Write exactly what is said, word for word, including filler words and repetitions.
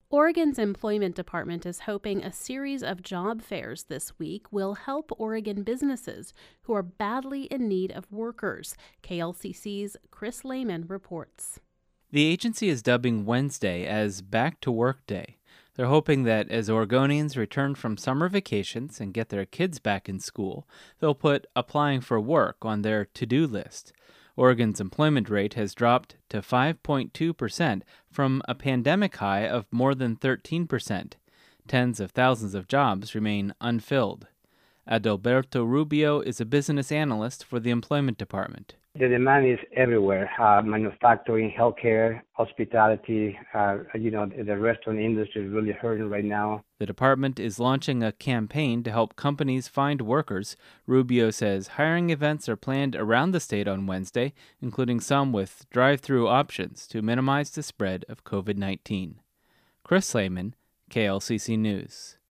Oregon's Employment Department is hoping a series of job fairs this week will help Oregon businesses who are badly in need of workers. K L C C's Chris Lehman reports. The agency is dubbing Wednesday as Back to Work Day. They're hoping that as Oregonians return from summer vacations and get their kids back in school, they'll put applying for work on their to-do list. Oregon's employment rate has dropped to five point two percent from a pandemic high of more than thirteen percent. Tens of thousands of jobs remain unfilled. Adalberto Rubio is a business analyst for the Employment Department. The demand is everywhere, uh, manufacturing, healthcare, hospitality, uh, you know, the restaurant industry is really hurting right now. The department is launching a campaign to help companies find workers. Rubio says hiring events are planned around the state on Wednesday, including some with drive-through options to minimize the spread of covid nineteen. Chris Lehman, K L C C News.